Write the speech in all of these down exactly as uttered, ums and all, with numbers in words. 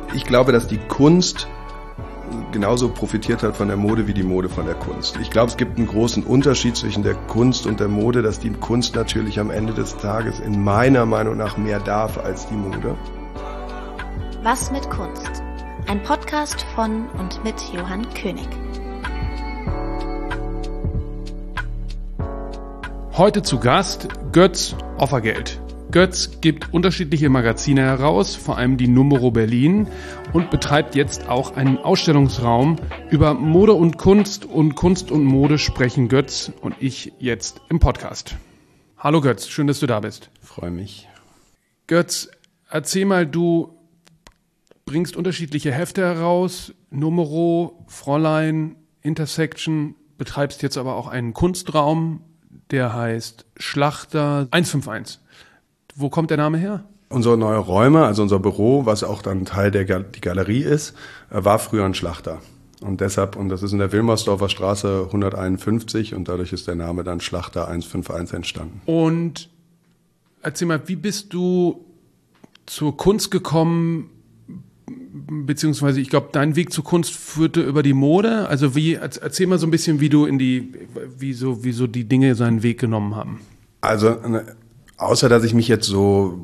Ich glaube, dass die Kunst genauso profitiert hat von der Mode wie die Mode von der Kunst. Ich glaube, es gibt einen großen Unterschied zwischen der Kunst und der Mode, dass die Kunst natürlich am Ende des Tages in meiner Meinung nach mehr darf als die Mode. Was mit Kunst? Ein Podcast von und mit Johann König. Heute zu Gast Götz Offergeld. Götz gibt unterschiedliche Magazine heraus, vor allem die Numero Berlin, und betreibt jetzt auch einen Ausstellungsraum. Über Mode und Kunst und Kunst und Mode sprechen Götz und ich jetzt im Podcast. Hallo Götz, schön, dass du da bist. Freue mich. Götz, erzähl mal, du bringst unterschiedliche Hefte heraus, Numero, Fräulein, Intersection, betreibst jetzt aber auch einen Kunstraum, der heißt Schlachter eins fünf eins. Wo kommt der Name her? Unsere neue Räume, also unser Büro, was auch dann Teil der Gal- die Galerie ist, war früher ein Schlachter. Und deshalb, und das ist in der Wilmersdorfer Straße hunderteinundfünfzig und dadurch ist der Name dann Schlachter eins fünf eins entstanden. Und erzähl mal, wie bist du zur Kunst gekommen, beziehungsweise ich glaube, dein Weg zur Kunst führte über die Mode. Also wie, erzähl mal so ein bisschen, wie du in die, wie so, wie so die Dinge seinen Weg genommen haben. Also, außer dass ich mich jetzt so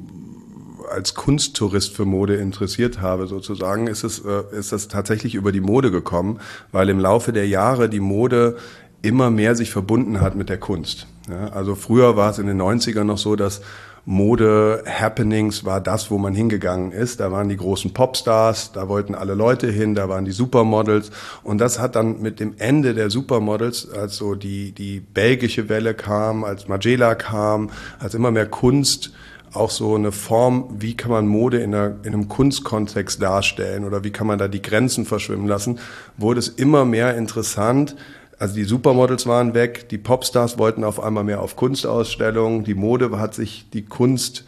als Kunsttourist für Mode interessiert habe, sozusagen, ist es, äh, ist das tatsächlich über die Mode gekommen, weil im Laufe der Jahre die Mode immer mehr sich verbunden hat mit der Kunst. Ja, also früher war es in den neunzigern noch so, dass Mode-Happenings war das, wo man hingegangen ist. Da waren die großen Popstars, da wollten alle Leute hin, da waren die Supermodels. Und das hat dann mit dem Ende der Supermodels, als so die, die belgische Welle kam, als Margiela kam, als immer mehr Kunst, auch so eine Form, wie kann man Mode in, einer, in einem Kunstkontext darstellen oder wie kann man da die Grenzen verschwimmen lassen, wurde es immer mehr interessant. Also die Supermodels waren weg, die Popstars wollten auf einmal mehr auf Kunstausstellungen, die Mode hat sich die Kunst,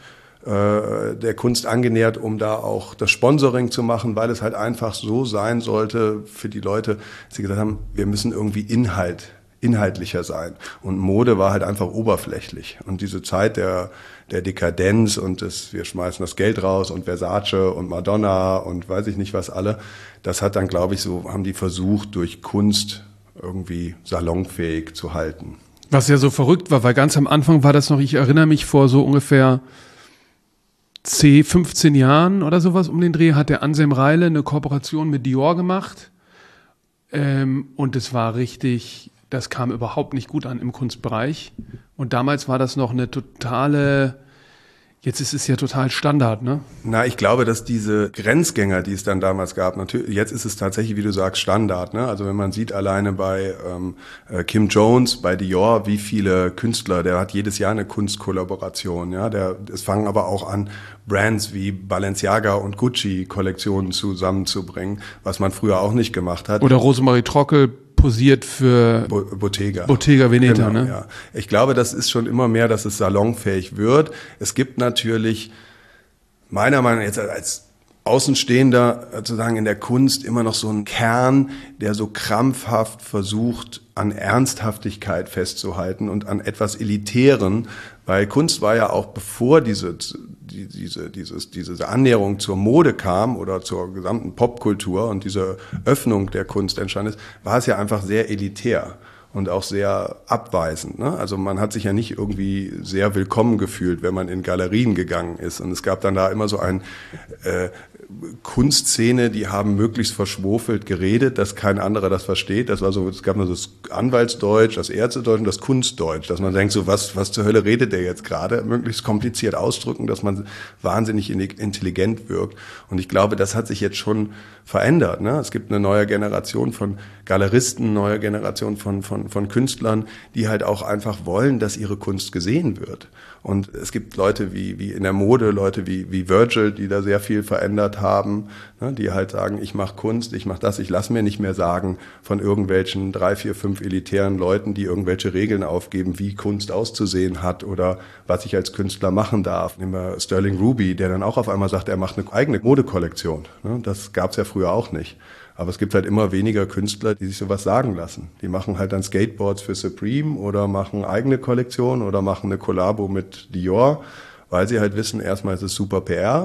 äh, der Kunst angenähert, um da auch das Sponsoring zu machen, weil es halt einfach so sein sollte für die Leute, dass sie gesagt haben, wir müssen irgendwie Inhalt, inhaltlicher sein. Und Mode war halt einfach oberflächlich. Und diese Zeit der, der Dekadenz und das, wir schmeißen das Geld raus und Versace und Madonna und weiß ich nicht was alle, das hat dann, glaube ich, so, haben die versucht, durch Kunst irgendwie salonfähig zu halten. Was ja so verrückt war, weil ganz am Anfang war das noch, ich erinnere mich, vor so ungefähr zehn, fünfzehn Jahren oder sowas um den Dreh, hat der Anselm Reile eine Kooperation mit Dior gemacht. Ähm, und es war richtig, das kam überhaupt nicht gut an im Kunstbereich. Und damals war das noch eine totale, jetzt ist es ja total Standard, ne? Na, ich glaube, dass diese Grenzgänger, die es dann damals gab, natürlich, jetzt ist es tatsächlich, wie du sagst, Standard, ne? Also wenn man sieht alleine bei ähm, Kim Jones, bei Dior, wie viele Künstler, der hat jedes Jahr eine Kunstkollaboration, ja? Der, es fangen aber auch an, Brands wie Balenciaga und Gucci Kollektionen zusammenzubringen, was man früher auch nicht gemacht hat. Oder Rosemarie Trockel posiert für Bo- Bottega. Bottega Veneta, genau, ne? Ja. Ich glaube, das ist schon immer mehr, dass es salonfähig wird. Es gibt natürlich, meiner Meinung nach, jetzt als Außenstehender sozusagen in der Kunst immer noch so einen Kern, der so krampfhaft versucht, an Ernsthaftigkeit festzuhalten und an etwas Elitären, weil Kunst war ja auch, bevor diese, die, diese, dieses, diese Annäherung zur Mode kam oder zur gesamten Popkultur und diese Öffnung der Kunst entstanden ist, war es ja einfach sehr elitär und auch sehr abweisend, ne? Also man hat sich ja nicht irgendwie sehr willkommen gefühlt, wenn man in Galerien gegangen ist. Und es gab dann da immer so ein äh, Kunstszene, die haben möglichst verschwofelt geredet, dass kein anderer das versteht. Das war so, es gab nur das Anwaltsdeutsch, das Ärztedeutsch und das Kunstdeutsch, dass man denkt, so was, was zur Hölle redet der jetzt gerade? Möglichst kompliziert ausdrücken, dass man wahnsinnig intelligent wirkt. Und ich glaube, das hat sich jetzt schon verändert, ne? Es gibt eine neue Generation von Galeristen, neue Generation von, von, von Künstlern, die halt auch einfach wollen, dass ihre Kunst gesehen wird. Und es gibt Leute wie, wie in der Mode, Leute wie, wie Virgil, die da sehr viel verändert haben, ne, die halt sagen, ich mache Kunst, ich mache das, ich lasse mir nicht mehr sagen von irgendwelchen drei, vier, fünf elitären Leuten, die irgendwelche Regeln aufgeben, wie Kunst auszusehen hat oder was ich als Künstler machen darf. Nehmen wir Sterling Ruby, der dann auch auf einmal sagt, er macht eine eigene Modekollektion. Ne, das gab es ja früher auch nicht. Aber es gibt halt immer weniger Künstler, die sich sowas sagen lassen. Die machen halt dann Skateboards für Supreme oder machen eigene Kollektionen oder machen eine Kollabo mit Dior, weil sie halt wissen, erstmal ist es super P R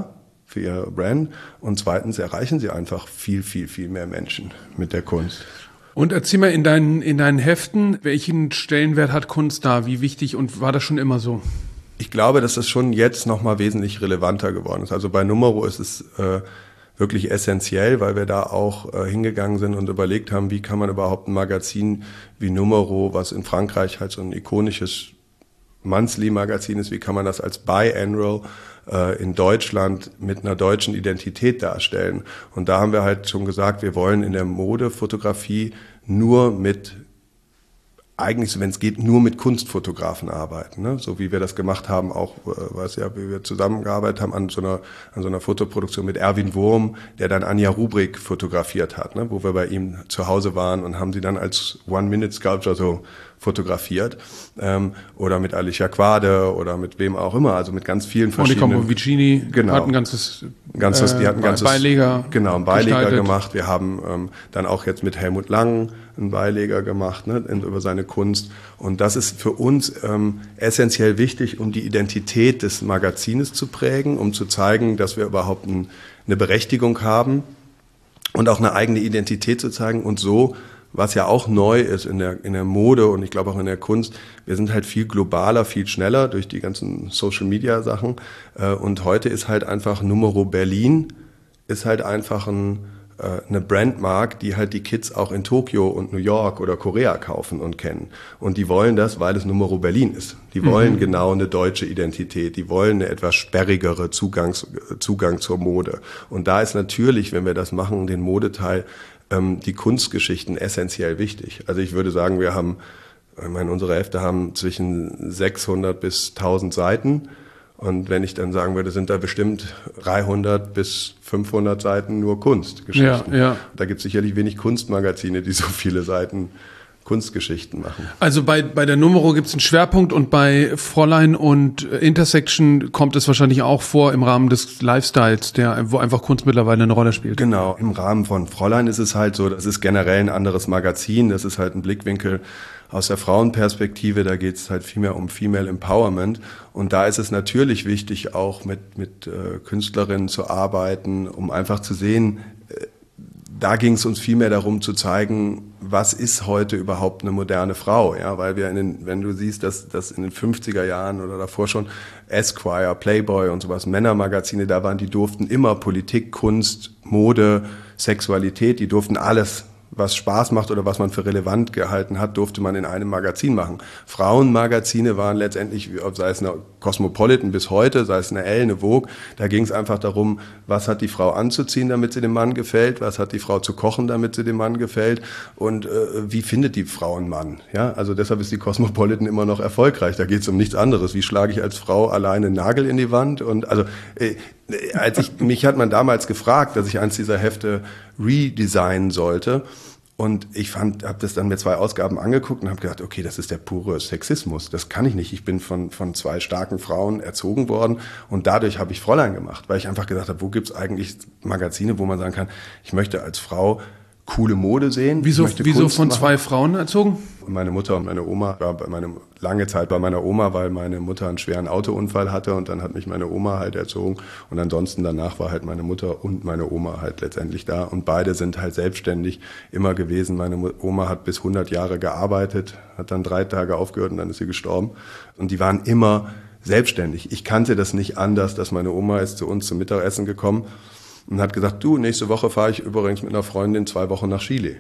für ihre Brand. Und zweitens erreichen sie einfach viel, viel, viel mehr Menschen mit der Kunst. Und erzähl mal in deinen, in deinen Heften, welchen Stellenwert hat Kunst da? Wie wichtig und war das schon immer so? Ich glaube, dass das schon jetzt nochmal wesentlich relevanter geworden ist. Also bei Numero ist es äh, wirklich essentiell, weil wir da auch äh, hingegangen sind und überlegt haben, wie kann man überhaupt ein Magazin wie Numero, was in Frankreich halt so ein ikonisches Monthly-Magazin ist, wie kann man das als Biannual äh, in Deutschland mit einer deutschen Identität darstellen? Und da haben wir halt schon gesagt, wir wollen in der Modefotografie nur mit, eigentlich, wenn es geht, nur mit Kunstfotografen arbeiten, ne? So wie wir das gemacht haben, auch, äh, was ja, wie wir zusammengearbeitet haben an so einer, an so einer Fotoproduktion mit Erwin Wurm, der dann Anja Rubrik fotografiert hat, ne? Wo wir bei ihm zu Hause waren und haben sie dann als One-Minute-Sculpture so fotografiert, ähm, oder mit Alicia Quade oder mit wem auch immer, also mit ganz vielen verschiedenen. Monica Vicini genau. hat ein ganzes, ganzes, die hat ein ganzes Beileger, genau, ein Beileger gestaltet. gemacht. Wir haben ähm, dann auch jetzt mit Helmut Lang einen Beileger gemacht, ne, über seine Kunst. Und das ist für uns ähm, essentiell wichtig, um die Identität des Magazines zu prägen, um zu zeigen, dass wir überhaupt ein, eine Berechtigung haben und auch eine eigene Identität zu zeigen und so, was ja auch neu ist in der, in der Mode und ich glaube auch in der Kunst, wir sind halt viel globaler, viel schneller durch die ganzen Social-Media-Sachen. Und heute ist halt einfach Numero Berlin, ist halt einfach ein, eine Brandmark, die halt die Kids auch in Tokio und New York oder Korea kaufen und kennen. Und die wollen das, weil es Numero Berlin ist. Die wollen mhm. genau eine deutsche Identität. Die wollen eine etwas sperrigere Zugangs, Zugang zur Mode. Und da ist natürlich, wenn wir das machen, den Modeteil, die Kunstgeschichten essentiell wichtig. Also ich würde sagen, wir haben, ich meine, unsere Hefte haben zwischen sechshundert bis tausend Seiten. Und wenn ich dann sagen würde, sind da bestimmt dreihundert bis fünfhundert Seiten nur Kunstgeschichten. Ja, ja. Da gibt es sicherlich wenig Kunstmagazine, die so viele Seiten Kunstgeschichten machen. Also bei, bei der Numero gibt es einen Schwerpunkt und bei Fräulein und Intersection kommt es wahrscheinlich auch vor im Rahmen des Lifestyles, der, wo einfach Kunst mittlerweile eine Rolle spielt. Genau, im Rahmen von Fräulein ist es halt so, das ist generell ein anderes Magazin, das ist halt ein Blickwinkel aus der Frauenperspektive, da geht es halt viel mehr um Female Empowerment und da ist es natürlich wichtig, auch mit, mit äh, Künstlerinnen zu arbeiten, um einfach zu sehen, äh, da ging es uns viel mehr darum zu zeigen, was ist heute überhaupt eine moderne Frau, ja, weil wir in den, wenn du siehst, dass, dass in den fünfziger Jahren oder davor schon Esquire, Playboy und sowas, Männermagazine da waren, die durften immer Politik, Kunst, Mode, Sexualität, die durften alles, was Spaß macht oder was man für relevant gehalten hat, durfte man in einem Magazin machen. Frauenmagazine waren letztendlich, sei es eine Cosmopolitan bis heute, sei es eine Elle, eine Vogue, da ging es einfach darum, was hat die Frau anzuziehen, damit sie dem Mann gefällt, was hat die Frau zu kochen, damit sie dem Mann gefällt und äh, wie findet die Frau einen Mann. Ja? Also deshalb ist die Cosmopolitan immer noch erfolgreich, da geht es um nichts anderes. Wie schlage ich als Frau alleine einen Nagel in die Wand? Und also äh, als ich, mich hat man damals gefragt, dass ich eins dieser Hefte redesignen sollte. Und ich fand, habe das dann mir zwei Ausgaben angeguckt und habe gedacht, okay, das ist der pure Sexismus. Das kann ich nicht. Ich bin von von zwei starken Frauen erzogen worden und dadurch habe ich Fräulein gemacht, weil ich einfach gedacht habe, wo gibt's eigentlich Magazine, wo man sagen kann, ich möchte als Frau coole Mode sehen. Wieso, wieso Kunst von machen. zwei Frauen erzogen? Meine Mutter und meine Oma, war bei meine, lange Zeit bei meiner Oma, weil meine Mutter einen schweren Autounfall hatte und dann hat mich meine Oma halt erzogen und ansonsten danach war halt meine Mutter und meine Oma halt letztendlich da und beide sind halt selbstständig immer gewesen. Meine Oma hat bis hundert Jahre gearbeitet, hat dann drei Tage aufgehört und dann ist sie gestorben und die waren immer selbstständig. Ich kannte das nicht anders, dass meine Oma ist zu uns zum Mittagessen gekommen und hat gesagt, du, nächste Woche fahre ich übrigens mit einer Freundin zwei Wochen nach Chile.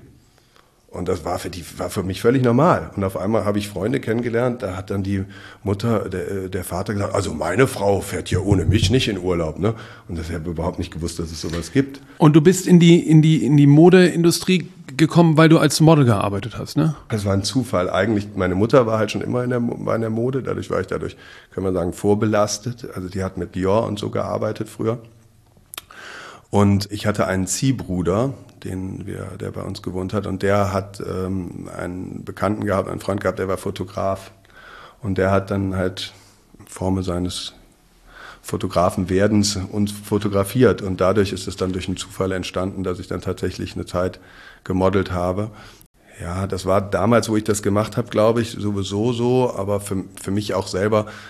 Und das war für die, war für mich völlig normal. Und auf einmal habe ich Freunde kennengelernt, da hat dann die Mutter, der, der Vater gesagt, also meine Frau fährt hier ohne mich nicht in Urlaub, ne? Und das habe ich überhaupt nicht gewusst, dass es sowas gibt. Und du bist in die, in die, in die Modeindustrie gekommen, weil du als Model gearbeitet hast, ne? Das war ein Zufall. Eigentlich, meine Mutter war halt schon immer in der, war in der Mode, dadurch war ich dadurch, kann man sagen, vorbelastet. Also die hat mit Dior und so gearbeitet früher. Und ich hatte einen Ziehbruder, den wir, der bei uns gewohnt hat, und der hat ähm, einen Bekannten gehabt, einen Freund gehabt, der war Fotograf. Und der hat dann halt in Form seines Fotografenwerdens uns fotografiert. Und dadurch ist es dann durch einen Zufall entstanden, dass ich dann tatsächlich eine Zeit gemodelt habe. Ja, das war damals, wo ich das gemacht habe, glaube ich, sowieso so, aber für, für mich auch selber,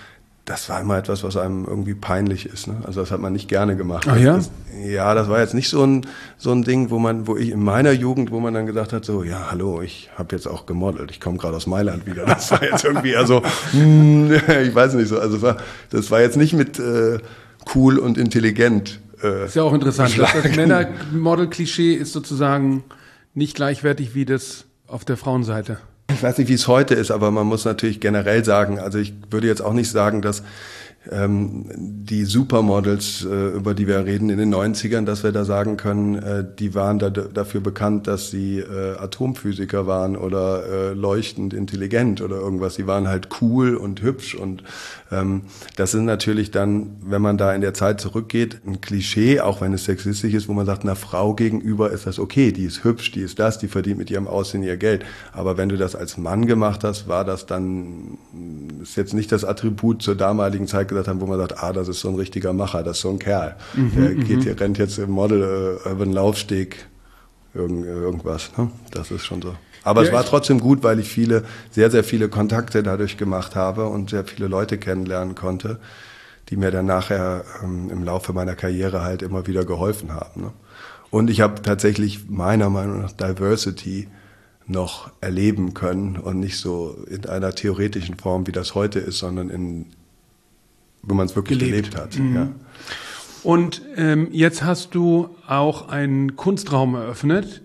das war immer etwas, was einem irgendwie peinlich ist. Ne? Also das hat man nicht gerne gemacht. Ach ja? Das, ja, das war jetzt nicht so ein so ein Ding, wo man, wo ich in meiner Jugend, wo man dann gesagt hat, so, ja, hallo, ich habe jetzt auch gemodelt, ich komme gerade aus Mailand wieder. Das war jetzt irgendwie eher so, hm, ich weiß nicht so. Also das war, das war jetzt nicht mit äh, cool und intelligent. Äh, ist ja auch interessant. Das, das Männer-Model-Klischee ist sozusagen nicht gleichwertig wie das auf der Frauenseite. Ich weiß nicht, wie es heute ist, aber man muss natürlich generell sagen, also ich würde jetzt auch nicht sagen, dass ähm, die Supermodels, äh, über die wir reden in den neunzigern, dass wir da sagen können, äh, die waren da, dafür bekannt, dass sie äh, Atomphysiker waren oder äh, leuchtend intelligent oder irgendwas. Sie waren halt cool und hübsch und ähm, das sind natürlich dann, wenn man da in der Zeit zurückgeht, ein Klischee, auch wenn es sexistisch ist, wo man sagt, einer Frau gegenüber ist das okay, die ist hübsch, die ist das, die verdient mit ihrem Aussehen ihr Geld. Aber wenn du das als Mann gemacht hast, war das dann, ist jetzt nicht das Attribut zur damaligen Zeit gesagt haben, wo man sagt, ah, das ist so ein richtiger Macher, das ist so ein Kerl. Mhm, der geht hier, rennt jetzt im Model äh, über den Laufsteg, irgend, irgendwas. Ne? Das ist schon so. Aber ja, es war trotzdem gut, weil ich viele, sehr, sehr viele Kontakte dadurch gemacht habe und sehr viele Leute kennenlernen konnte, die mir dann nachher ähm, im Laufe meiner Karriere halt immer wieder geholfen haben. Ne? Und ich habe tatsächlich meiner Meinung nach Diversity noch erleben können und nicht so in einer theoretischen Form, wie das heute ist, sondern in, wo man es wirklich gelebt, gelebt hat. Mhm. Ja. Und ähm, jetzt hast du auch einen Kunstraum eröffnet.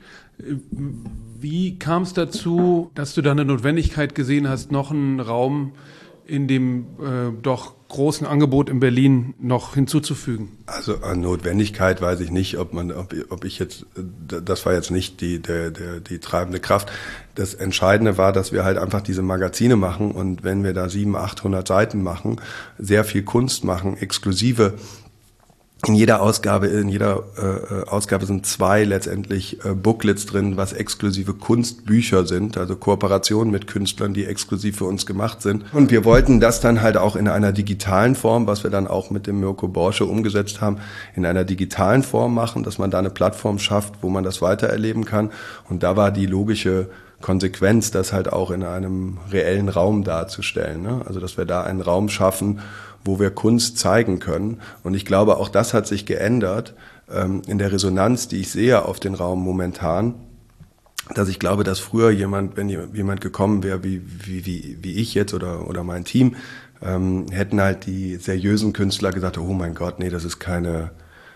Wie kam es dazu, dass du da eine Notwendigkeit gesehen hast, noch einen Raum in dem äh, doch großen Angebot in Berlin noch hinzuzufügen? Also an Notwendigkeit weiß ich nicht, ob man, ob, ob ich jetzt, das war jetzt nicht die, der, der, die treibende Kraft. Das Entscheidende war, dass wir halt einfach diese Magazine machen und wenn wir da siebenhundert, achthundert Seiten machen, sehr viel Kunst machen, exklusive. In jeder Ausgabe, in jeder äh, Ausgabe sind zwei letztendlich äh, Booklets drin, was exklusive Kunstbücher sind, also Kooperationen mit Künstlern, die exklusiv für uns gemacht sind. Und wir wollten das dann halt auch in einer digitalen Form, was wir dann auch mit dem Mirko Borsche umgesetzt haben, in einer digitalen Form machen, dass man da eine Plattform schafft, wo man das weitererleben kann. Und da war die logische Konsequenz, das halt auch in einem reellen Raum darzustellen. Ne? Also dass wir da einen Raum schaffen, wo wir Kunst zeigen können. Und ich glaube, auch das hat sich geändert ähm, in der Resonanz, die ich sehe auf den Raum momentan, dass ich glaube, dass früher jemand, wenn jemand gekommen wäre, wie, wie, wie, wie ich jetzt oder, oder mein Team, ähm, hätten halt die seriösen Künstler gesagt, oh mein Gott, nee, das ist keine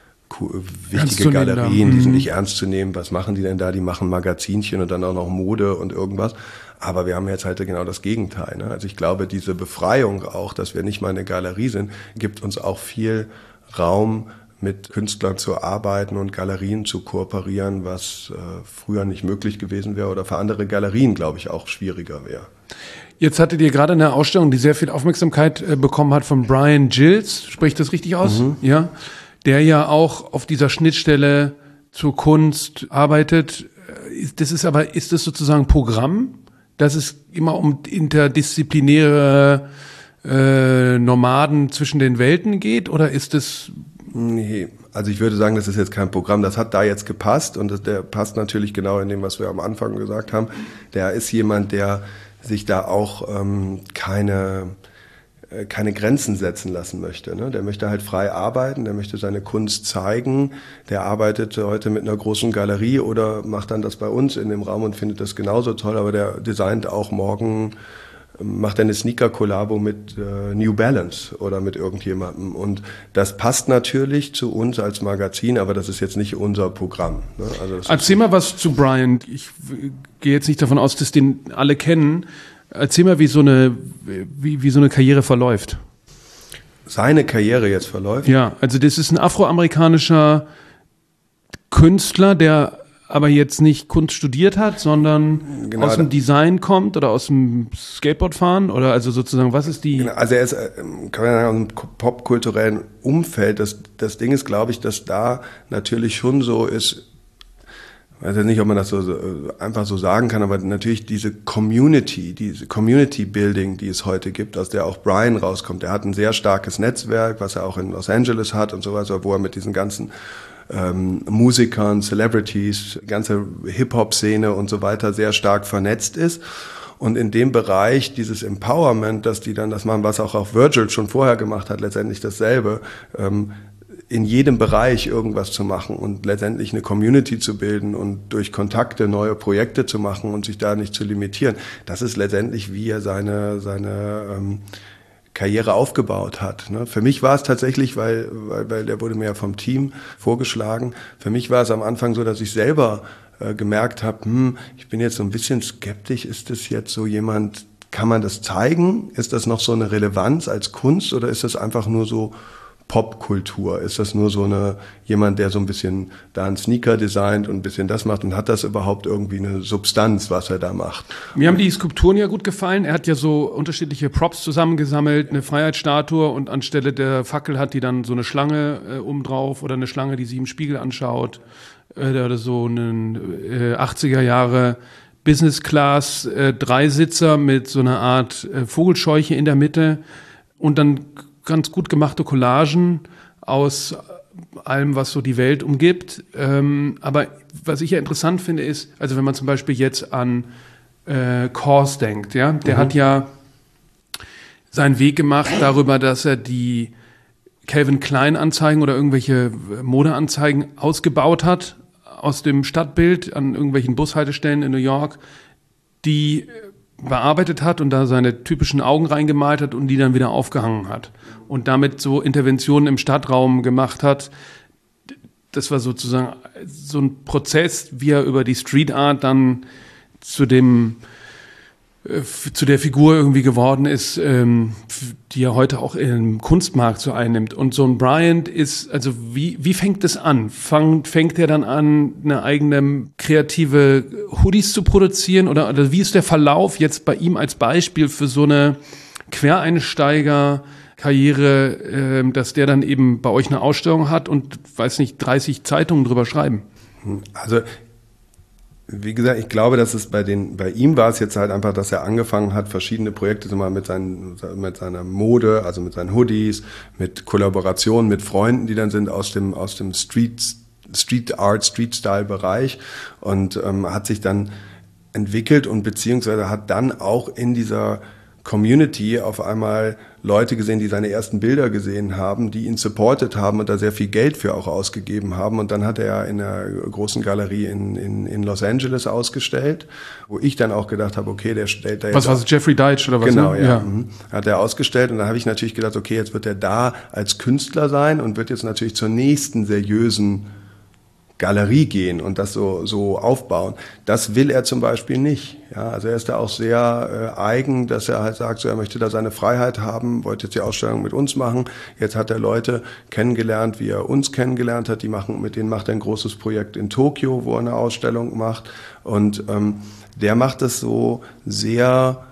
wichtige Galerien, die sind nicht ernst zu nehmen. Was machen die denn da? Die machen Magazinchen und dann auch noch Mode und irgendwas. Aber wir haben jetzt halt genau das Gegenteil. Ne? Also ich glaube, diese Befreiung auch, dass wir nicht mal eine Galerie sind, gibt uns auch viel Raum, mit Künstlern zu arbeiten und Galerien zu kooperieren, was äh, früher nicht möglich gewesen wäre oder für andere Galerien, glaube ich, auch schwieriger wäre. Jetzt hattet ihr gerade eine Ausstellung, die sehr viel Aufmerksamkeit äh, bekommen hat, von Brian Gills. Spricht das richtig aus? Mhm. Ja. Der ja auch auf dieser Schnittstelle zur Kunst arbeitet. Das ist aber, ist das sozusagen Programm, dass es immer um interdisziplinäre äh, Nomaden zwischen den Welten geht, oder ist es? Nee, also ich würde sagen, das ist jetzt kein Programm, das hat da jetzt gepasst und das, der passt natürlich genau in dem, was wir am Anfang gesagt haben. Der ist jemand, der sich da auch ähm, keine keine Grenzen setzen lassen möchte. Ne? Der möchte halt frei arbeiten, der möchte seine Kunst zeigen, der arbeitet heute mit einer großen Galerie oder macht dann das bei uns in dem Raum und findet das genauso toll, aber der designt auch morgen, macht eine Sneaker-Kollabo mit äh, New Balance oder mit irgendjemandem und das passt natürlich zu uns als Magazin, aber das ist jetzt nicht unser Programm. Ne? Also das Erzähl mal was zu Brian. Ich gehe jetzt nicht davon aus, dass den alle kennen. Erzähl mal, wie so eine, wie, wie so eine Karriere verläuft. Seine Karriere jetzt verläuft? Ja, also das ist ein afroamerikanischer Künstler, der aber jetzt nicht Kunst studiert hat, sondern genau, aus dem Design kommt oder aus dem Skateboardfahren oder also sozusagen, was ist die? Genau, also er ist, kann man sagen, aus einem popkulturellen Umfeld. Das, das Ding ist, glaube ich, dass da natürlich schon so ist, ich weiß jetzt nicht, ob man das so, so einfach so sagen kann, aber natürlich diese Community, diese Community Building, die es heute gibt, aus der auch Brian rauskommt. Er hat ein sehr starkes Netzwerk, was er auch in Los Angeles hat und so weiter, wo er mit diesen ganzen ähm, Musikern, Celebrities, ganze Hip-Hop-Szene und so weiter sehr stark vernetzt ist. Und in dem Bereich dieses Empowerment, dass die dann das machen, was auch auf Virgil schon vorher gemacht hat, letztendlich dasselbe, ähm, in jedem Bereich irgendwas zu machen und letztendlich eine Community zu bilden und durch Kontakte neue Projekte zu machen und sich da nicht zu limitieren. Das ist letztendlich, wie er seine, seine ähm, Karriere aufgebaut hat. Ne? Für mich war es tatsächlich, weil, weil, weil der wurde mir ja vom Team vorgeschlagen, für mich war es am Anfang so, dass ich selber äh, gemerkt habe, hm, ich bin jetzt so ein bisschen skeptisch, ist das jetzt so jemand, kann man das zeigen? Ist das noch so eine Relevanz als Kunst oder ist das einfach nur so Popkultur? Ist das nur so eine, jemand, der so ein bisschen da einen Sneaker designt und ein bisschen das macht und hat das überhaupt irgendwie eine Substanz, was er da macht? Mir haben die Skulpturen ja gut gefallen. Er hat ja so unterschiedliche Props zusammengesammelt, eine Freiheitsstatue und anstelle der Fackel hat die dann so eine Schlange äh, oben drauf oder eine Schlange, die sie im Spiegel anschaut äh, oder so einen äh, achtziger Jahre Business Class äh, Dreisitzer mit so einer Art äh, Vogelscheuche in der Mitte und dann ganz gut gemachte Collagen aus allem, was so die Welt umgibt. Ähm, aber was ich ja interessant finde, ist, also wenn man zum Beispiel jetzt an äh, Kors denkt, ja, der mhm. hat ja seinen Weg gemacht darüber, dass er die Calvin Klein Anzeigen oder irgendwelche Modeanzeigen ausgebaut hat aus dem Stadtbild an irgendwelchen Bushaltestellen in New York, die bearbeitet hat und da seine typischen Augen reingemalt hat und die dann wieder aufgehangen hat und damit so Interventionen im Stadtraum gemacht hat. Das war sozusagen so ein Prozess, wie er über die Street Art dann zu dem äh, zu der Figur irgendwie geworden ist, ähm, die er heute auch im Kunstmarkt so einnimmt. Und so ein Bryant ist, also wie wie fängt es an? Fang, fängt er dann an, eine eigene kreative Hoodies zu produzieren? Oder, oder wie ist der Verlauf jetzt bei ihm als Beispiel für so eine Quereinsteiger-Karriere, äh, dass der dann eben bei euch eine Ausstellung hat und, weiß nicht, dreißig Zeitungen drüber schreiben? Also wie gesagt, ich glaube, dass es bei den, bei ihm war es jetzt halt einfach, dass er angefangen hat, verschiedene Projekte zu machen mit seinen, mit seiner Mode, also mit seinen Hoodies, mit Kollaborationen mit Freunden, die dann sind aus dem, aus dem Street, Street Art, Street Style Bereich und ähm, hat sich dann entwickelt und beziehungsweise hat dann auch in dieser Community auf einmal Leute gesehen, die seine ersten Bilder gesehen haben, die ihn supportet haben und da sehr viel Geld für auch ausgegeben haben. Und dann hat er ja in einer großen Galerie in, in, in Los Angeles ausgestellt, wo ich dann auch gedacht habe, okay, der stellt da jetzt... Was war das, Jeffrey Deitch oder was? Genau, ne? ja. ja. Hat er ausgestellt und dann habe ich natürlich gedacht, okay, jetzt wird er da als Künstler sein und wird jetzt natürlich zur nächsten seriösen Galerie gehen und das so, so aufbauen. Das will er zum Beispiel nicht. Ja, also er ist da auch sehr äh, eigen, dass er halt sagt, so, er möchte da seine Freiheit haben, wollte jetzt die Ausstellung mit uns machen. Jetzt hat er Leute kennengelernt, wie er uns kennengelernt hat. Die machen, mit denen macht er ein großes Projekt in Tokio, wo er eine Ausstellung macht. Und ähm, der macht das so sehr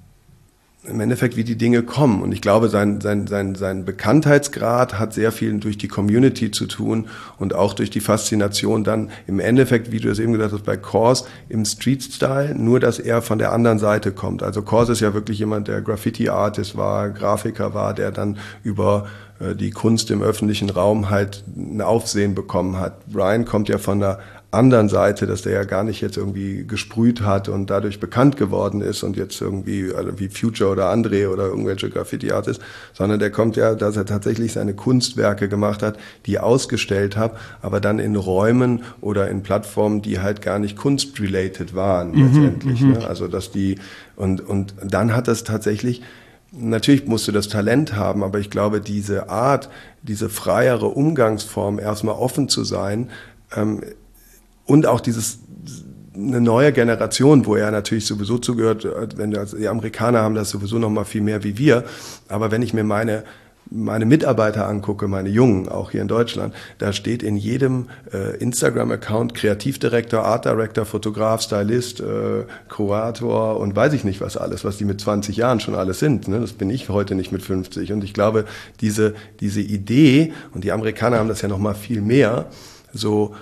im Endeffekt, wie die Dinge kommen. Und ich glaube, sein, sein, sein, sein Bekanntheitsgrad hat sehr viel durch die Community zu tun und auch durch die Faszination dann im Endeffekt, wie du es eben gesagt hast, bei Kors im Street-Style, nur dass er von der anderen Seite kommt. Also Kors ist ja wirklich jemand, der Graffiti-Artist war, Grafiker war, der dann über äh, die Kunst im öffentlichen Raum halt ein Aufsehen bekommen hat. Brian kommt ja von der anderen Seite, dass der ja gar nicht jetzt irgendwie gesprüht hat und dadurch bekannt geworden ist und jetzt irgendwie also wie Future oder André oder irgendwelche Graffiti-Artists, sondern der kommt ja, dass er tatsächlich seine Kunstwerke gemacht hat, die ausgestellt hat, aber dann in Räumen oder in Plattformen, die halt gar nicht kunstrelated waren mhm, letztendlich. Mhm. Ne? Also dass die und und dann hat das tatsächlich natürlich musst du das Talent haben, aber ich glaube, diese Art, diese freiere Umgangsform, erstmal offen zu sein, ähm, und auch dieses, eine neue Generation, wo er natürlich sowieso zugehört, wenn also die Amerikaner haben das sowieso noch mal viel mehr wie wir, aber wenn ich mir meine meine Mitarbeiter angucke, meine Jungen, auch hier in Deutschland, da steht in jedem äh, Instagram-Account Kreativdirektor, Art Director, Fotograf, Stylist, äh, Kurator und weiß ich nicht was alles, was die mit zwanzig Jahren schon alles sind. Ne? Das bin ich heute nicht mit fünfzig. Und ich glaube, diese, diese Idee, und die Amerikaner haben das ja noch mal viel mehr, so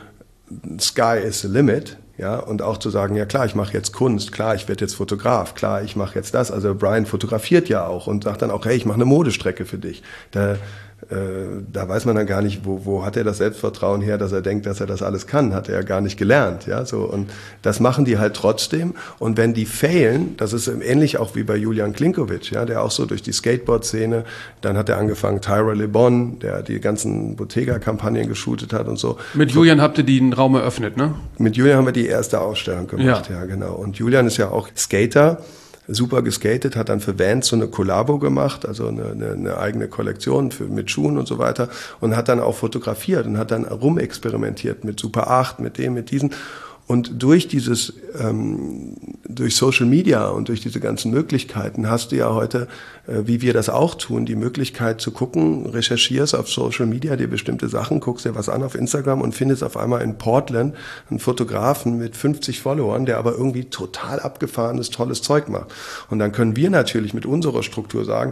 Sky is the limit, ja, und auch zu sagen, ja klar, ich mache jetzt Kunst, klar, ich werde jetzt Fotograf, klar, ich mache jetzt das. Also Brian fotografiert ja auch und sagt dann auch, hey, ich mache eine Modestrecke für dich. Da, äh, da weiß man dann gar nicht, wo, wo hat er das Selbstvertrauen her, dass er denkt, dass er das alles kann, hat er ja gar nicht gelernt, ja, so, und das machen die halt trotzdem, und wenn die failen, das ist ähnlich auch wie bei Julian Klinkovic, ja, der auch so durch die Skateboard-Szene, dann hat er angefangen, Tyra LeBon, der die ganzen Bottega-Kampagnen geshootet hat und so. Mit Julian habt ihr den Raum eröffnet, ne? Mit Julian haben wir die erste Ausstellung gemacht, ja, ja genau, und Julian ist ja auch Skater, super geskatet, hat dann für Vans so eine Kollabo gemacht, also eine, eine, eine eigene Kollektion für, mit Schuhen und so weiter, und hat dann auch fotografiert und hat dann rumexperimentiert mit Super acht, mit dem, mit diesen. Und durch dieses, ähm, durch Social Media und durch diese ganzen Möglichkeiten hast du ja heute, äh, wie wir das auch tun, die Möglichkeit zu gucken, recherchierst auf Social Media dir bestimmte Sachen, guckst dir was an auf Instagram und findest auf einmal in Portland einen Fotografen mit fünfzig Followern, der aber irgendwie total abgefahrenes, tolles Zeug macht. Und dann können wir natürlich mit unserer Struktur sagen,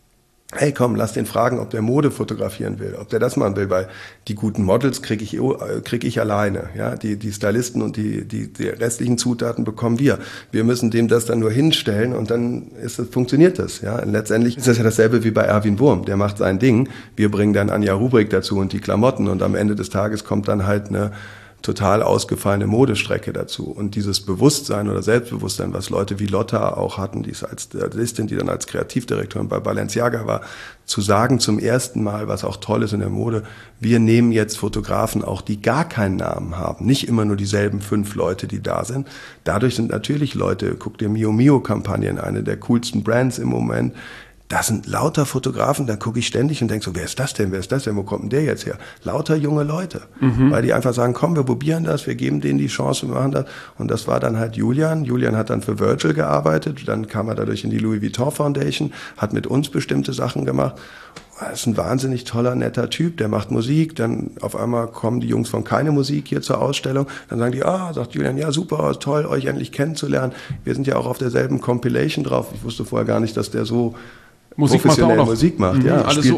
hey komm, lass den fragen, ob der Mode fotografieren will, ob der das machen will, weil die guten Models kriege ich, krieg ich alleine, ja, die, die Stylisten und die, die, die restlichen Zutaten bekommen wir. Wir müssen dem das dann nur hinstellen und dann ist das, funktioniert das, ja. Und letztendlich ist das ja dasselbe wie bei Erwin Wurm, der macht sein Ding, wir bringen dann Anja Rubrik dazu und die Klamotten, und am Ende des Tages kommt dann halt eine total ausgefallene Modestrecke dazu. Und dieses Bewusstsein oder Selbstbewusstsein, was Leute wie Lotta auch hatten, die ist als Stylistin, die dann als Kreativdirektorin bei Balenciaga war, zu sagen zum ersten Mal, was auch toll ist in der Mode, wir nehmen jetzt Fotografen auch, die gar keinen Namen haben, nicht immer nur dieselben fünf Leute, die da sind. Dadurch sind natürlich Leute, guck dir Mio Mio-Kampagnen, eine der coolsten Brands im Moment, da sind lauter Fotografen, da gucke ich ständig und denke so, wer ist das denn, wer ist das denn, wo kommt denn der jetzt her? Lauter junge Leute, mhm. weil die einfach sagen, komm, wir probieren das, wir geben denen die Chance, wir machen das. Und das war dann halt Julian. Julian hat dann für Virgil gearbeitet, dann kam er dadurch in die Louis Vuitton Foundation, hat mit uns bestimmte Sachen gemacht. Das ist ein wahnsinnig toller, netter Typ, der macht Musik, dann auf einmal kommen die Jungs von Keine Musik hier zur Ausstellung, dann sagen die, ah, sagt Julian, ja super, toll, euch endlich kennenzulernen. Wir sind ja auch auf derselben Compilation drauf. Ich wusste vorher gar nicht, dass der so Musik macht auch noch. Musik macht, mhm, ja. Alles so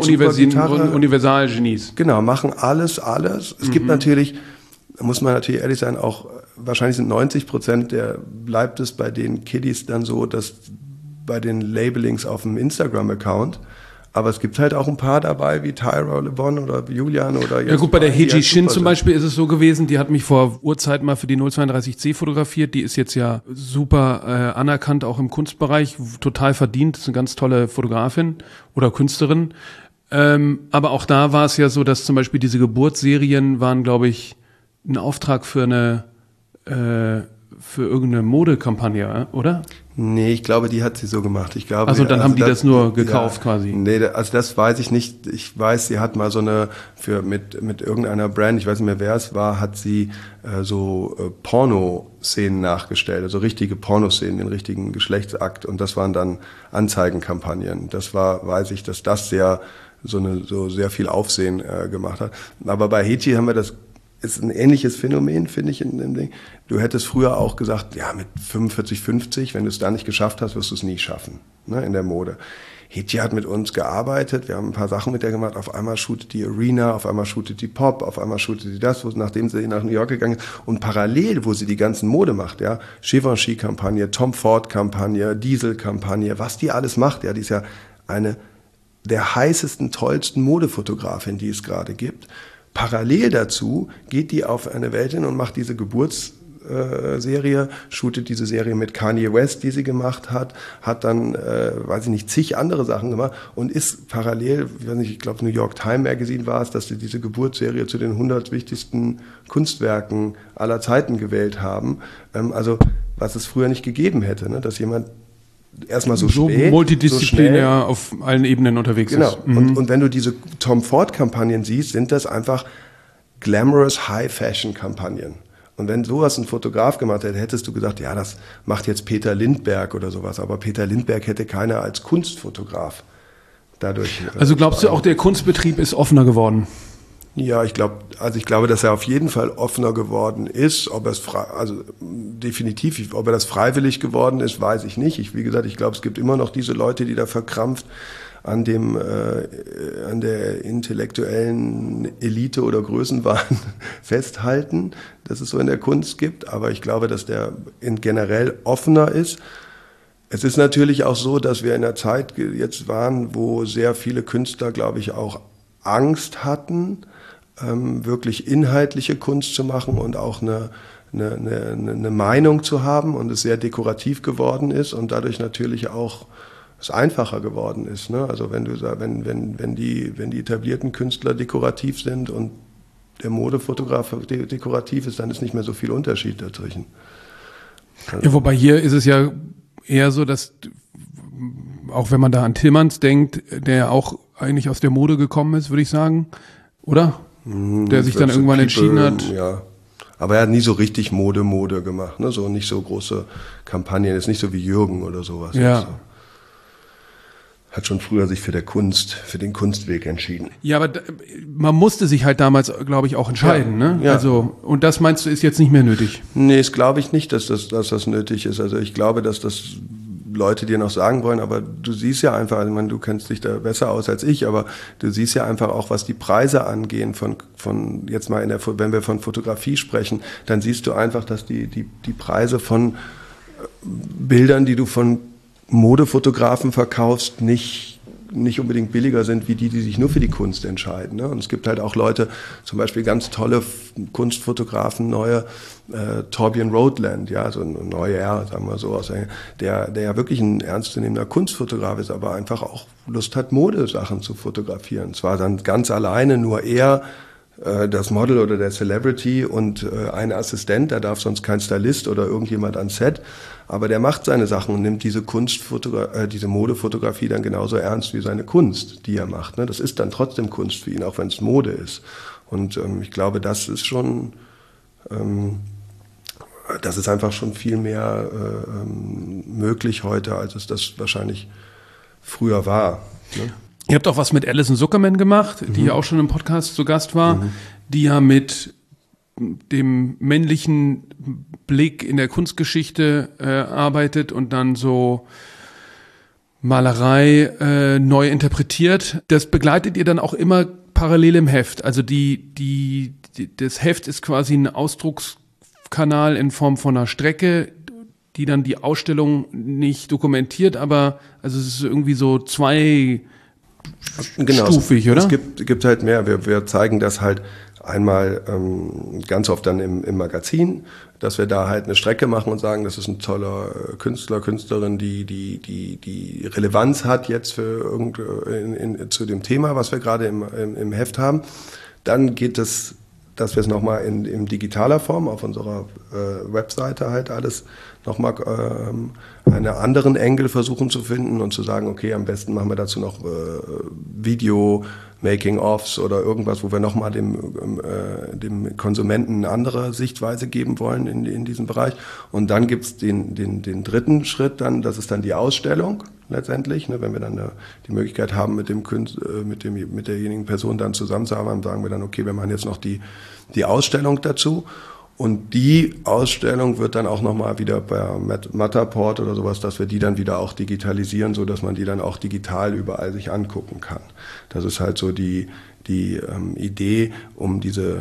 Universalgenies. Genau, machen alles, alles. Es mhm. gibt natürlich, da muss man natürlich ehrlich sein, auch wahrscheinlich sind neunzig Prozent der, bleibt es bei den Kiddies dann so, dass bei den Labelings auf dem Instagram-Account, aber es gibt halt auch ein paar dabei, wie Tyra LeBon oder Julian oder jetzt. Ja gut, bei der Heiji Shin zum Beispiel ist es so gewesen, die hat mich vor Urzeiten mal für die null zweiunddreißig C fotografiert, die ist jetzt ja super äh, anerkannt, auch im Kunstbereich, total verdient, ist eine ganz tolle Fotografin oder Künstlerin. Ähm, aber auch da war es ja so, dass zum Beispiel diese Geburtsserien waren, glaube ich, ein Auftrag für eine äh, für irgendeine Modekampagne, oder? Nee, ich glaube, die hat sie so gemacht. Ich glaube, also dann also haben die das, das nur ja, gekauft quasi. Nee, also das weiß ich nicht. Ich weiß, sie hat mal so eine, für mit mit irgendeiner Brand, ich weiß nicht mehr, wer es war, hat sie äh, so äh, Porno-Szenen nachgestellt, also richtige Pornoszenen, den richtigen Geschlechtsakt, und das waren dann Anzeigenkampagnen. Das war, weiß ich, dass das sehr so eine so sehr viel Aufsehen äh, gemacht hat. Aber bei Heiji haben wir das, ist ein ähnliches Phänomen, finde ich, in dem Ding. Du hättest früher auch gesagt, ja, mit fünfundvierzig, fünfzig, wenn du es da nicht geschafft hast, wirst du es nie schaffen, ne, in der Mode. Heiji hat mit uns gearbeitet, wir haben ein paar Sachen mit der gemacht, auf einmal shootet die Arena, auf einmal shootet die Pop, auf einmal shootet die das, wo, nachdem sie nach New York gegangen ist. Und parallel, wo sie die ganzen Mode macht, ja, Givenchy-Kampagne, Tom Ford-Kampagne, Diesel-Kampagne, was die alles macht, ja, die ist ja eine der heißesten, tollsten Modefotografin, die es gerade gibt. Parallel dazu geht die auf eine Welt hin und macht diese Geburtsserie, shootet diese Serie mit Kanye West, die sie gemacht hat, hat dann, äh, weiß ich nicht, zig andere Sachen gemacht und ist parallel, ich weiß nicht, ich glaube New York Times Magazine war es, dass sie diese Geburtsserie zu den hundert wichtigsten Kunstwerken aller Zeiten gewählt haben. Ähm, also was es früher nicht gegeben hätte, ne? Dass jemand erstmal so, so spät, multidisziplinär so auf allen Ebenen unterwegs genau. ist. Mhm. Und, und wenn du diese Tom Ford-Kampagnen siehst, sind das einfach glamorous High-Fashion-Kampagnen. Und wenn sowas ein Fotograf gemacht hätte, hättest du gesagt, ja, das macht jetzt Peter Lindbergh oder sowas. Aber Peter Lindbergh hätte keiner als Kunstfotograf dadurch. Also glaubst du auch, der Kunstbetrieb ist offener geworden? Ja, ich glaube, also ich glaube, dass er auf jeden Fall offener geworden ist. Ob er es frei, also definitiv, ob er das freiwillig geworden ist, weiß ich nicht. Ich, wie gesagt, ich glaube, es gibt immer noch diese Leute, die da verkrampft an dem, äh, an der intellektuellen Elite oder Größenwahn festhalten, dass es so in der Kunst gibt. Aber ich glaube, dass der in generell offener ist. Es ist natürlich auch so, dass wir in einer Zeit jetzt waren, wo sehr viele Künstler, glaube ich, auch Angst hatten, ähm, wirklich inhaltliche Kunst zu machen und auch eine, eine, eine, eine Meinung zu haben und es sehr dekorativ geworden ist und dadurch natürlich auch es einfacher geworden ist. Ne? Also wenn du wenn, wenn, wenn, die, wenn die etablierten Künstler dekorativ sind und der Modefotograf de- dekorativ ist, dann ist nicht mehr so viel Unterschied dazwischen. Also ja, wobei hier ist es ja eher so, dass auch wenn man da an Tillmanns denkt, der auch eigentlich aus der Mode gekommen ist, würde ich sagen, oder? Der sich dann irgendwann entschieden hat. Ja. Aber er hat nie so richtig Mode, Mode gemacht, ne? So nicht so große Kampagnen, ist nicht so wie Jürgen oder sowas. Ja. Also hat schon früher sich für der Kunst, für den Kunstweg entschieden. Ja, aber da, man musste sich halt damals, glaube ich, auch entscheiden, Ja, ne? ja. Also, und das meinst du, ist jetzt nicht mehr nötig? Nee, das glaube ich nicht, dass das, dass das nötig ist. Also ich glaube, dass das Leute dir noch sagen wollen, aber du siehst ja einfach, ich meine, du kennst dich da besser aus als ich, aber du siehst ja einfach auch, was die Preise angehen von, von jetzt mal in der, wenn wir von Fotografie sprechen, dann siehst du einfach, dass die, die, die Preise von Bildern, die du von Modefotografen verkaufst, nicht, nicht unbedingt billiger sind, wie die, die sich nur für die Kunst entscheiden. Ne? Und es gibt halt auch Leute, zum Beispiel ganz tolle Kunstfotografen, neue, äh, Torbjörn Roadland, ja, so ein neuer, sagen wir so, aus, der, der ja wirklich ein ernstzunehmender Kunstfotograf ist, aber einfach auch Lust hat, Modesachen zu fotografieren. Zwar dann ganz alleine, nur er, äh, das Model oder der Celebrity und äh, ein Assistent, da darf sonst kein Stylist oder irgendjemand ans Set. Aber der macht seine Sachen und nimmt diese Kunstfotogra- äh, diese Modefotografie dann genauso ernst wie seine Kunst, die er macht. Ne? Das ist dann trotzdem Kunst für ihn, auch wenn es Mode ist. Und ähm, ich glaube, das ist schon, ähm, das ist einfach schon viel mehr äh, ähm, möglich heute, als es das wahrscheinlich früher war. Ne? Ihr habt auch was mit Alison Zuckerman gemacht, die ja auch schon im Podcast zu Gast war, Mhm. die ja mit dem männlichen Blick in der Kunstgeschichte äh, arbeitet und dann so Malerei äh, neu interpretiert. Das begleitet ihr dann auch immer parallel im Heft. Also die, die, die, das Heft ist quasi ein Ausdruckskanal in Form von einer Strecke, die dann die Ausstellung nicht dokumentiert, aber also es ist irgendwie so zwei Genau, stufig, es, oder? Es gibt, gibt halt mehr. Wir, wir zeigen das halt einmal ähm, ganz oft dann im, im Magazin, dass wir da halt eine Strecke machen und sagen, das ist ein toller Künstler, Künstlerin, die die die die Relevanz hat jetzt für irgend, in, in, zu dem Thema, was wir gerade im, im, im Heft haben. Dann geht es, dass wir es nochmal in, in digitaler Form auf unserer äh, Webseite halt alles nochmal ähm, einen anderen Engel versuchen zu finden und zu sagen, okay, am besten machen wir dazu noch äh, Video, Making-ofs oder irgendwas, wo wir nochmal dem, äh, dem Konsumenten eine andere Sichtweise geben wollen in, in diesem Bereich. Und dann gibt's den, den, den dritten Schritt, dann, das ist dann die Ausstellung letztendlich. Ne, wenn wir dann eine, die Möglichkeit haben, mit dem Künstler, mit dem mit derjenigen Person dann zusammenzuarbeiten, sagen wir dann, okay, wir machen jetzt noch die, die Ausstellung dazu. Und die Ausstellung wird dann auch nochmal wieder per Matterport oder sowas, dass wir die dann wieder auch digitalisieren, so dass man die dann auch digital überall sich angucken kann. Das ist halt so die, die ähm, Idee, um diese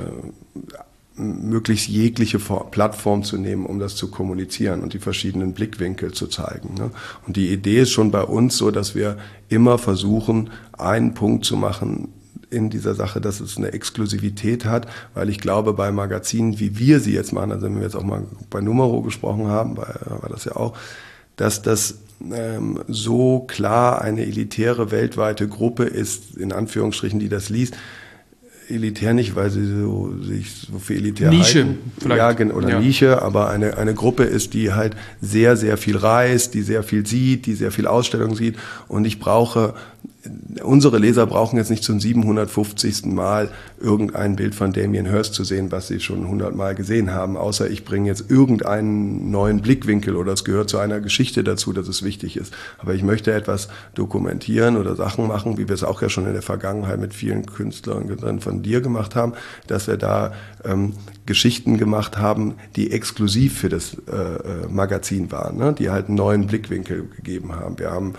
möglichst jegliche Plattform zu nehmen, um das zu kommunizieren und die verschiedenen Blickwinkel zu zeigen. Ne? Und die Idee ist schon bei uns so, dass wir immer versuchen, einen Punkt zu machen in dieser Sache, dass es eine Exklusivität hat, weil ich glaube, bei Magazinen, wie wir sie jetzt machen, also wenn wir jetzt auch mal bei Numero gesprochen haben, war das ja auch, dass das ähm, so klar eine elitäre weltweite Gruppe ist, in Anführungsstrichen, die das liest. Elitär nicht, weil sie so, sich so für elitär Nische halten. vielleicht. Ja, oder ja. Nische, aber eine, eine Gruppe ist, die halt sehr, sehr viel reist, die sehr viel sieht, die sehr viel Ausstellungen sieht. Und ich brauche, unsere Leser brauchen jetzt nicht zum siebenhundertfünfzigsten Mal irgendein Bild von Damien Hirst zu sehen, was sie schon hundert Mal gesehen haben, außer ich bringe jetzt irgendeinen neuen Blickwinkel oder es gehört zu einer Geschichte dazu, dass es wichtig ist. Aber ich möchte etwas dokumentieren oder Sachen machen, wie wir es auch ja schon in der Vergangenheit mit vielen Künstlern von dir gemacht haben, dass wir da ähm, Geschichten gemacht haben, die exklusiv für das äh, Magazin waren, ne? Die halt einen neuen Blickwinkel gegeben haben. Wir haben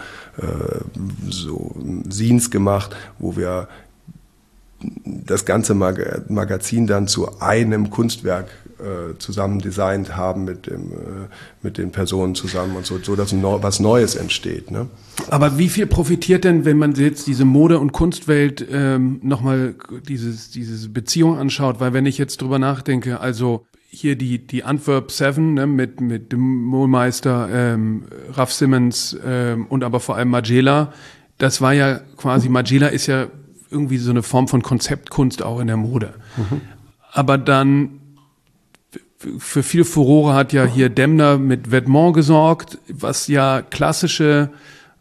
äh, so Scenes gemacht, wo wir das ganze Mag- Magazin dann zu einem Kunstwerk äh, zusammen designt haben mit, dem, äh, mit den Personen zusammen und so, so dass no, was Neues entsteht. Ne? Aber wie viel profitiert denn, wenn man jetzt diese Mode- und Kunstwelt ähm, nochmal dieses, diese Beziehung anschaut? Weil wenn ich jetzt drüber nachdenke, also hier die, die Antwerp Seven, ne, mit, mit dem Mohlmeister, ähm, Raf Simons ähm, und aber vor allem Margiela, das war ja quasi, Margiela ist ja irgendwie so eine Form von Konzeptkunst auch in der Mode. Mhm. Aber dann für viel Furore hat ja hier Demna mit Vetements gesorgt, was ja klassische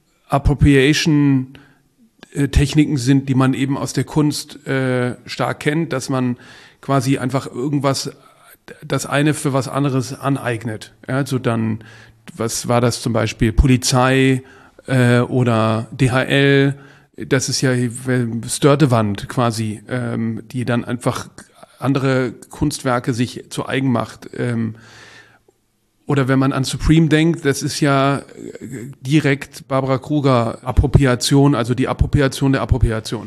Appropriation-Techniken sind, die man eben aus der Kunst äh, stark kennt, dass man quasi einfach irgendwas, das eine für was anderes aneignet. Ja, also dann, was war das zum Beispiel, Polizei äh, oder D H L, das ist ja Störtewand quasi, ähm, die dann einfach andere Kunstwerke sich zu eigen macht. Ähm, oder wenn man an Supreme denkt, das ist ja direkt Barbara Kruger Appropriation, also die Appropriation der Appropriation.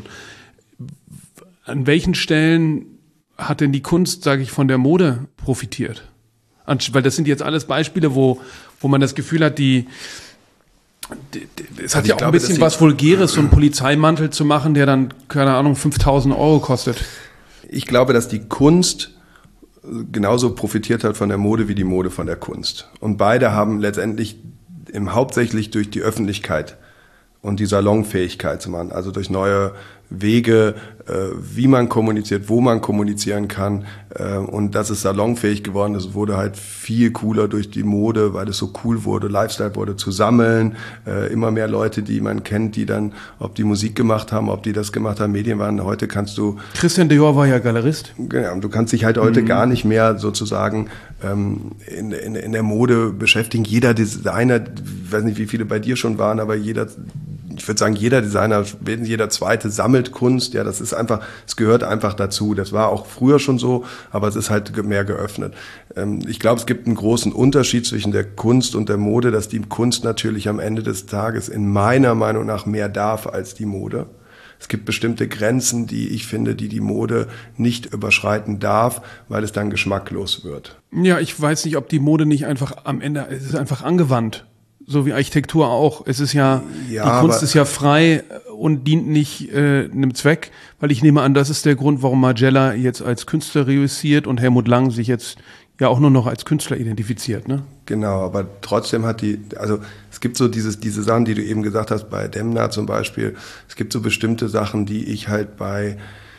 An welchen Stellen hat denn die Kunst, sage ich, von der Mode profitiert? Weil das sind jetzt alles Beispiele, wo, wo man das Gefühl hat, die, die, die es hat also ja auch glaube, ein bisschen was Vulgäres, so einen Polizeimantel zu machen, der dann, keine Ahnung, fünftausend Euro kostet. Ich glaube, dass die Kunst genauso profitiert hat von der Mode wie die Mode von der Kunst. Und beide haben letztendlich im, hauptsächlich durch die Öffentlichkeit und die Salonfähigkeit zu machen, also durch neue Wege, äh, wie man kommuniziert, wo man kommunizieren kann. Äh, und das ist salonfähig geworden. Das wurde halt viel cooler durch die Mode, weil es so cool wurde, Lifestyle wurde zu sammeln. Äh, immer mehr Leute, die man kennt, die dann, ob die Musik gemacht haben, ob die das gemacht haben, Medien waren. Heute kannst du... Christian Dior war ja Galerist. Genau, du kannst dich halt heute mhm. gar nicht mehr sozusagen ähm, in, in, in der Mode beschäftigen. Jeder Designer, ich weiß nicht, wie viele bei dir schon waren, aber jeder... Ich würde sagen, jeder Designer, jeder Zweite sammelt Kunst. Ja, das ist einfach, es gehört einfach dazu. Das war auch früher schon so, aber es ist halt mehr geöffnet. Ich glaube, es gibt einen großen Unterschied zwischen der Kunst und der Mode, dass die Kunst natürlich am Ende des Tages in meiner Meinung nach mehr darf als die Mode. Es gibt bestimmte Grenzen, die ich finde, die die Mode nicht überschreiten darf, weil es dann geschmacklos wird. Ja, ich weiß nicht, ob die Mode nicht einfach am Ende, es ist einfach angewandt. So wie Architektur auch. Es ist ja, ja die Kunst ist ja frei und dient nicht äh, einem Zweck, weil ich nehme an, das ist der Grund, warum Margiela jetzt als Künstler reüssiert und Helmut Lang sich jetzt ja auch nur noch als Künstler identifiziert, ne? Genau, aber trotzdem hat die, also es gibt so dieses, diese Sachen, die du eben gesagt hast, bei Demna zum Beispiel, es gibt so bestimmte Sachen, die ich halt bei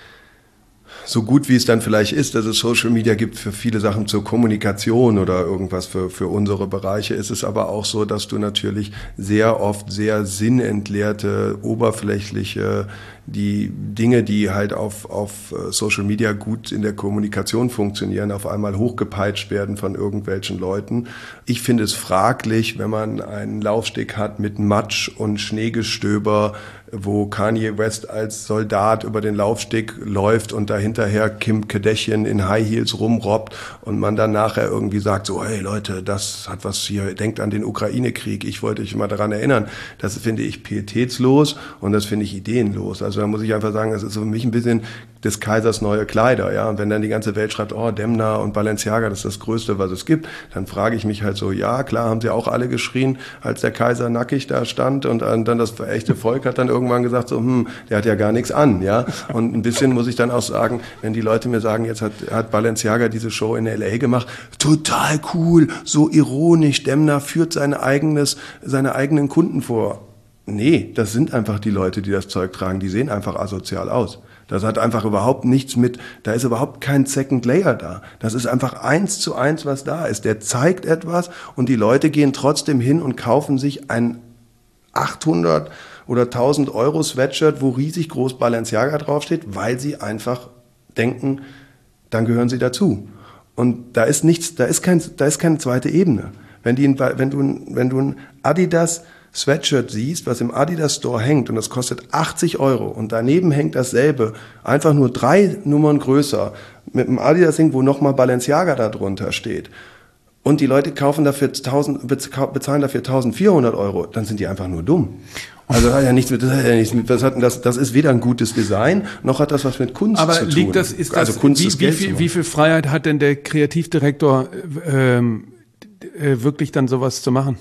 so gut wie es dann vielleicht ist, dass es Social Media gibt für viele Sachen zur Kommunikation oder irgendwas für, für unsere Bereiche, ist es aber auch so, dass du natürlich sehr oft sehr sinnentleerte, oberflächliche, die Dinge, die halt auf, auf Social Media gut in der Kommunikation funktionieren, auf einmal hochgepeitscht werden von irgendwelchen Leuten. Ich finde es fraglich, wenn man einen Laufsteg hat mit Matsch und Schneegestöber, wo Kanye West als Soldat über den Laufsteg läuft und dahinterher Kim Kardashian in High Heels rumrobbt und man dann nachher irgendwie sagt, so, hey Leute, das hat was hier, denkt an den Ukraine-Krieg, ich wollte euch mal daran erinnern. Das finde ich pietätslos und das finde ich ideenlos. Also da muss ich einfach sagen, das ist für mich ein bisschen des Kaisers neue Kleider, ja. Und wenn dann die ganze Welt schreibt, oh, Demna und Balenciaga, das ist das Größte, was es gibt, dann frage ich mich halt so, ja, klar, haben sie auch alle geschrien, als der Kaiser nackig da stand und dann das echte Volk hat dann irgendwann gesagt, so, hm, der hat ja gar nichts an, ja. Und ein bisschen muss ich dann auch sagen, wenn die Leute mir sagen, jetzt hat, hat Balenciaga diese Show in L A gemacht, total cool, so ironisch, Demna führt seine eigenes, seine eigenen Kunden vor. Nee, das sind einfach die Leute, die das Zeug tragen, die sehen einfach asozial aus. Das hat einfach überhaupt nichts mit, da ist überhaupt kein Second Layer da. Das ist einfach eins zu eins, was da ist. Der zeigt etwas und die Leute gehen trotzdem hin und kaufen sich ein achthundert oder tausend Euro Sweatshirt, wo riesig groß Balenciaga draufsteht, weil sie einfach denken, dann gehören sie dazu. Und da ist nichts, da ist kein, da ist keine zweite Ebene. Wenn die, wenn du, wenn du ein Adidas Sweatshirt siehst, was im Adidas Store hängt und das kostet achtzig Euro und daneben hängt dasselbe, einfach nur drei Nummern größer, mit einem Adidas-Ding, wo nochmal Balenciaga da drunter steht und die Leute kaufen dafür tausend, bezahlen dafür eintausendvierhundert Euro, dann sind die einfach nur dumm. Also das hat ja nichts mit, das hat ja nichts mit, das, hat, das, das ist weder ein gutes Design, noch hat das was mit Kunst Aber zu tun. Aber liegt das, ist also das, Kunst wie, ist wie, Geld viel, wie viel Freiheit hat denn der Kreativdirektor, ähm, äh, wirklich dann sowas zu machen?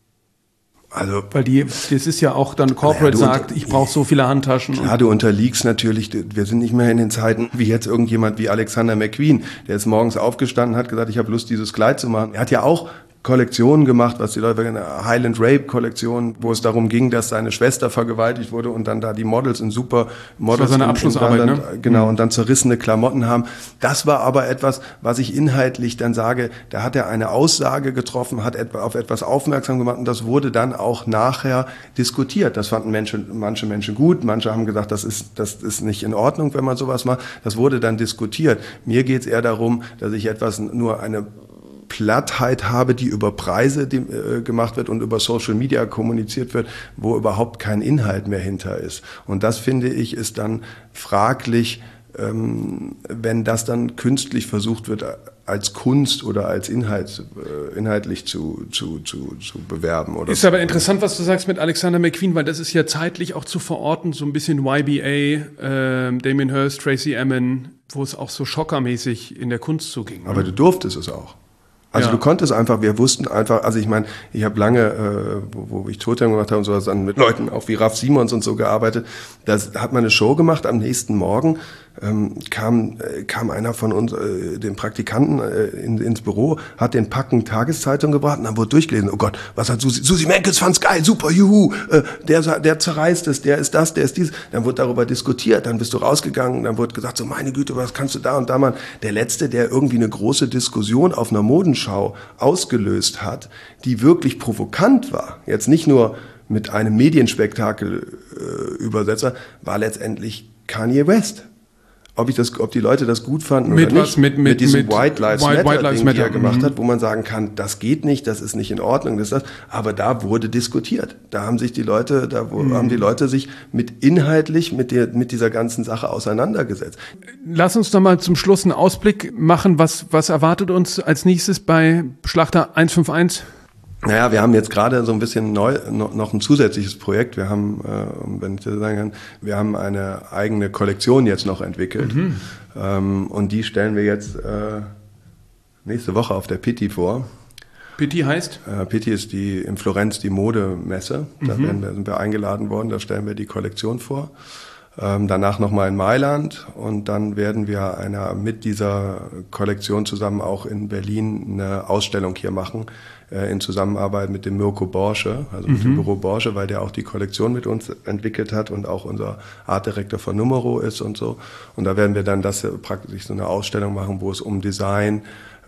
Also, Weil die, das ist ja auch dann Corporate naja, sagt, ich brauche so viele Handtaschen. Ja, du unterliegst natürlich, wir sind nicht mehr in den Zeiten, wie jetzt irgendjemand wie Alexander McQueen, der ist morgens aufgestanden, hat gesagt, ich habe Lust, dieses Kleid zu machen. Er hat ja auch Kollektionen gemacht, was die Leute, eine Highland Rape Kollektion, wo es darum ging, dass seine Schwester vergewaltigt wurde und dann da die Models in super Models. Das war seine Abschlussarbeit, dann, ne? Genau, mhm. und dann zerrissene Klamotten haben. Das war aber etwas, was ich inhaltlich dann sage, da hat er eine Aussage getroffen, hat etwa auf etwas aufmerksam gemacht und das wurde dann auch nachher diskutiert. Das fanden Menschen, manche Menschen gut, manche haben gesagt, das ist, das ist nicht in Ordnung, wenn man sowas macht. Das wurde dann diskutiert. Mir geht es eher darum, dass ich etwas nur eine Plattheit habe, die über Preise die, äh, gemacht wird und über Social Media kommuniziert wird, wo überhaupt kein Inhalt mehr hinter ist. Und das, finde ich, ist dann fraglich, ähm, wenn das dann künstlich versucht wird, als Kunst oder als Inhalt, äh, inhaltlich zu, zu, zu, zu bewerben. Oder ist aber interessant, was du sagst mit Alexander McQueen, weil das ist ja zeitlich auch zu verorten, so ein bisschen Y B A, äh, Damien Hirst, Tracy Emin, wo es auch so schockermäßig in der Kunst zuging. Aber du durftest es auch. Also ja. du konntest einfach, wir wussten einfach, also ich meine, ich habe lange, äh, wo, wo ich Totem gemacht habe und sowas, dann mit Leuten auch wie Ralf Simons und so gearbeitet, da hat man eine Show gemacht, am nächsten Morgen ähm, kam, äh, kam einer von uns, äh, den Praktikanten äh, in, ins Büro, hat den Packen Tageszeitung gebracht und dann wurde durchgelesen, oh Gott, was hat Susi, Susi Menkes fand's geil, super, juhu, äh, der, der zerreißt es, der ist das, der ist dies, dann wurde darüber diskutiert, dann bist du rausgegangen, dann wurde gesagt, so meine Güte, was kannst du da und da machen. Der Letzte, der irgendwie eine große Diskussion auf einer Modenschau ausgelöst hat, die wirklich provokant war, jetzt nicht nur mit einem Medienspektakel äh, Übersetzer, war letztendlich Kanye West. Ob ich das, ob die Leute das gut fanden mit oder was, nicht, mit, mit, mit diesem mit White Lives White, Matter, White Lives Ding, Matter. die er gemacht mhm. hat, wo man sagen kann, das geht nicht, das ist nicht in Ordnung, das ist das. Aber da wurde diskutiert. Da haben sich die Leute, da mhm. haben die Leute sich mit inhaltlich mit der, mit dieser ganzen Sache auseinandergesetzt. Lass uns doch mal zum Schluss einen Ausblick machen. Was, was erwartet uns als nächstes bei Schlachter eins fünf eins? Naja, wir haben jetzt gerade so ein bisschen neu, noch ein zusätzliches Projekt. Wir haben, äh, wenn ich das sagen kann, wir haben eine eigene Kollektion jetzt noch entwickelt. Mhm. Ähm, und die stellen wir jetzt äh, nächste Woche auf der Pitti vor. Pitti heißt? Äh, Pitti ist die in Florenz die Modemesse. Da mhm. werden wir, sind wir eingeladen worden, da stellen wir die Kollektion vor. Ähm, danach nochmal in Mailand und dann werden wir einer, mit dieser Kollektion zusammen auch in Berlin eine Ausstellung hier machen, äh, in Zusammenarbeit mit dem Mirko Borsche, also mit mhm. dem Büro Borsche, weil der auch die Kollektion mit uns entwickelt hat und auch unser Artdirektor von Numero ist und so. Und da werden wir dann das praktisch so eine Ausstellung machen, wo es um Design,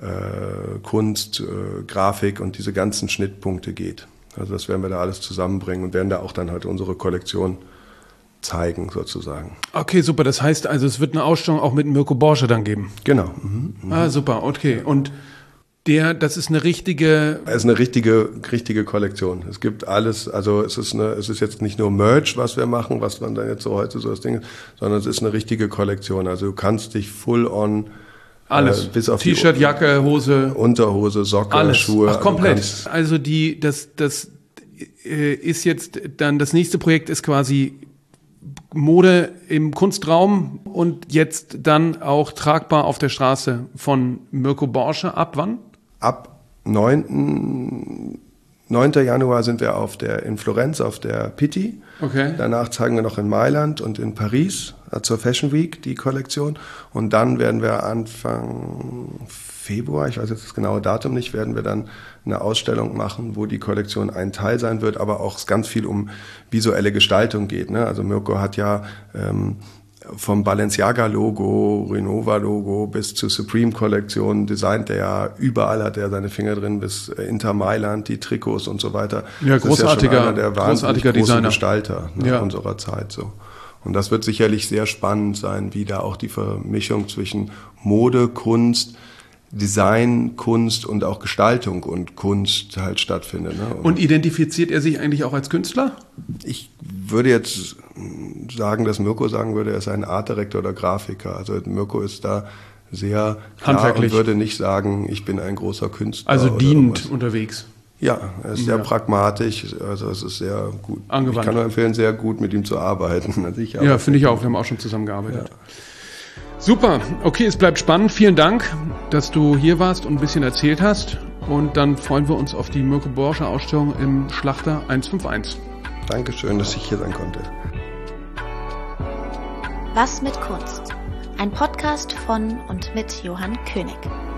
äh, Kunst, äh, Grafik und diese ganzen Schnittpunkte geht. Also das werden wir da alles zusammenbringen und werden da auch dann halt unsere Kollektion zeigen, sozusagen. Okay, super. Das heißt also, es wird eine Ausstellung auch mit Mirko Borsche dann geben? Genau. Mhm. Ah, super. Okay. Und der, das ist eine richtige... Es ist eine richtige, richtige Kollektion. Es gibt alles, also es ist eine, es ist jetzt nicht nur Merch, was wir machen, was man dann jetzt so heute so das Ding ist, sondern es ist eine richtige Kollektion. Also du kannst dich full on alles. Äh, bis auf T-Shirt, die Jacke, Hose. Unterhose, Socke, alles. Schuhe. Ach, komplett. Also die, das, das äh, ist jetzt dann, das nächste Projekt ist quasi Mode im Kunstraum und jetzt dann auch tragbar auf der Straße von Mirko Borsche. Ab wann? Ab neunten Januar sind wir auf der, in Florenz auf der Pitti. Okay. Danach zeigen wir noch in Mailand und in Paris zur Fashion Week die Kollektion. Und dann werden wir Anfang Februar, ich weiß jetzt das genaue Datum nicht, werden wir dann eine Ausstellung machen, wo die Kollektion ein Teil sein wird, aber auch ganz viel um visuelle Gestaltung geht. Ne? Also Mirko hat ja ähm, vom Balenciaga-Logo, Renova-Logo bis zur Supreme-Kollektion designt er ja, überall hat er seine Finger drin, bis Inter Mailand, die Trikots und so weiter. Ja, großartiger, das ist ja schon einer der großartiger großen Designer. Gestalter ne, ja. unserer Zeit. So. Und das wird sicherlich sehr spannend sein, wie da auch die Vermischung zwischen Mode, Kunst, Design, Kunst und auch Gestaltung und Kunst halt stattfindet. Ne? Und, und identifiziert er sich eigentlich auch als Künstler? Ich würde jetzt sagen, dass Mirko sagen würde, er ist ein Artdirektor oder Grafiker. Also Mirko ist da sehr klar und würde nicht sagen, ich bin ein großer Künstler. Also dienend irgendwas. unterwegs. Ja, er ist sehr Ja. pragmatisch, also es ist sehr gut. Angewandt. Ich kann nur empfehlen, sehr gut mit ihm zu arbeiten. Also ich Ja, arbeite finde ich sehr auch. gut. Wir haben auch schon zusammengearbeitet. Ja. Super. Okay, es bleibt spannend. Vielen Dank, dass du hier warst und ein bisschen erzählt hast. Und dann freuen wir uns auf die Mirko Borsche Ausstellung im Schlachter eins fünf eins. Dankeschön, dass ich hier sein konnte. Was mit Kunst? Ein Podcast von und mit Johann König.